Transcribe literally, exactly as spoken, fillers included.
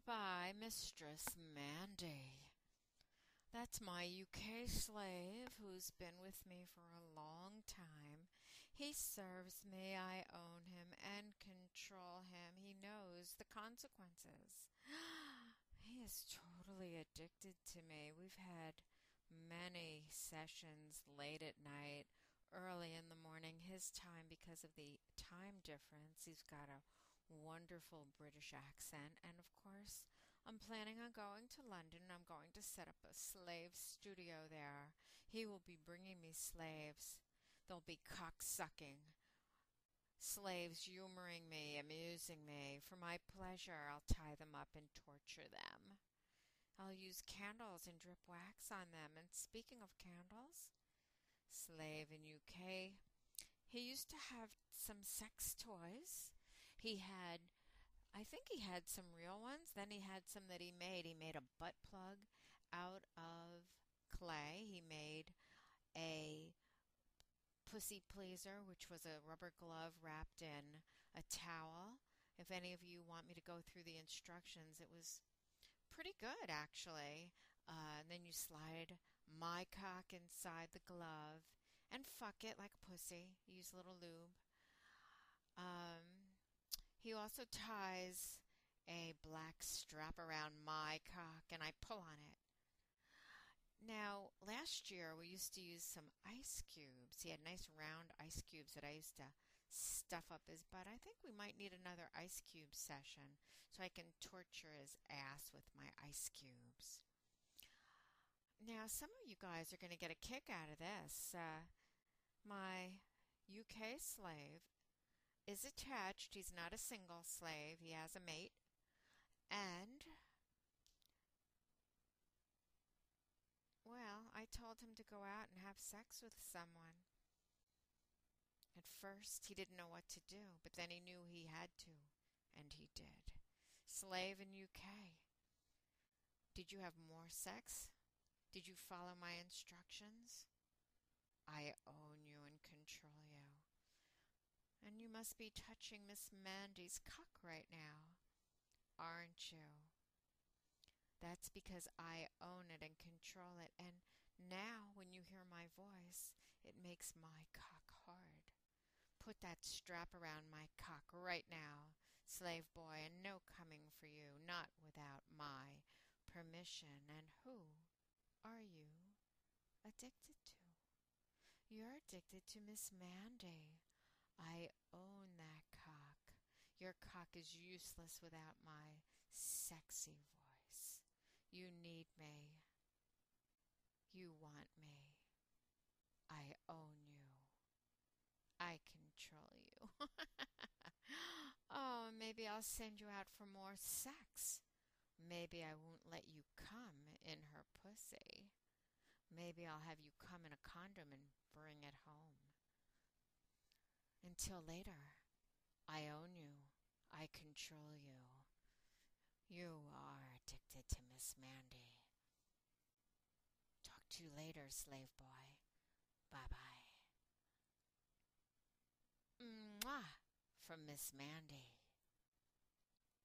owned by Mistress Mandy. That's my U K slave who's been with me for a long time. He serves me, I own him and control him. He knows the consequences. He is totally addicted to me. We've had many sessions late at night, early in the morning, his time because of the time difference. He's got a wonderful British accent, and of course, I'm planning on going to London. I'm going to set up a slave studio there. He will be bringing me slaves. They'll be cock-sucking slaves, humoring me, amusing me. For my pleasure, I'll tie them up and torture them. I'll use candles and drip wax on them. And speaking of candles, slave in U K, he used to have some sex toys. He had, I think he had some real ones. Then he had some that he made. He made a butt plug out of clay. He made a pussy pleaser, which was a rubber glove wrapped in a towel. If any of you want me to go through the instructions, it was pretty good, actually. Uh, and then you slide my cock inside the glove and fuck it like a pussy. Use a little lube. Um, he also ties a black strap around my cock and I pull on it. Now, last year we used to use some ice cubes. He had nice round ice cubes that I used to stuff up his butt. I think we might need another ice cube session so I can torture his ass with my ice cubes. Now, some of you guys are going to get a kick out of this. Uh, my U K slave is attached. He's not a single slave. He has a mate. And, well, I told him to go out and have sex with someone. At first, he didn't know what to do, but then he knew he had to, and he did. Slave in U K. Did you have more sex? Did you follow my instructions? I own you and control you. And you must be touching Miss Mandy's cock right now, aren't you? That's because I own it and control it, and now when you hear my voice, it makes my cock hard. Put that strap around my cock right now, slave boy, and no coming for you, not without my permission. And who are you addicted to? You're addicted to Miss Mandy. I own that cock. Your cock is useless without my sexy voice. You need me. You want me. I own you. I control you. Oh, maybe I'll send you out for more sex. Maybe I won't let you come in her pussy. Maybe I'll have you come in a condom and bring it home. Until later, I own you. I control you. You are addicted to Miss Mandy. Talk to you later, slave boy. Bye-bye. Mwah! From Miss Mandy.